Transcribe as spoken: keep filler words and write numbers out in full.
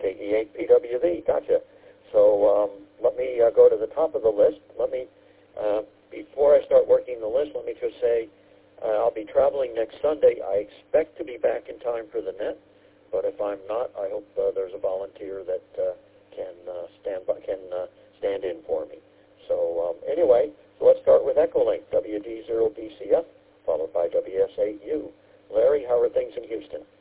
K E eight P W V. Gotcha. So um, let me uh, go to the top of the list. Let me, uh, before I start working the list, let me just say uh, I'll be traveling next Sunday. I expect to be back in time for the net, but if I'm not, I hope uh, there's a volunteer that uh, can uh, stand by, can uh, stand in for me. So um, anyway, so let's start with Echolink, W D zero B C F, followed by W S eight U. Larry, how are things in Houston?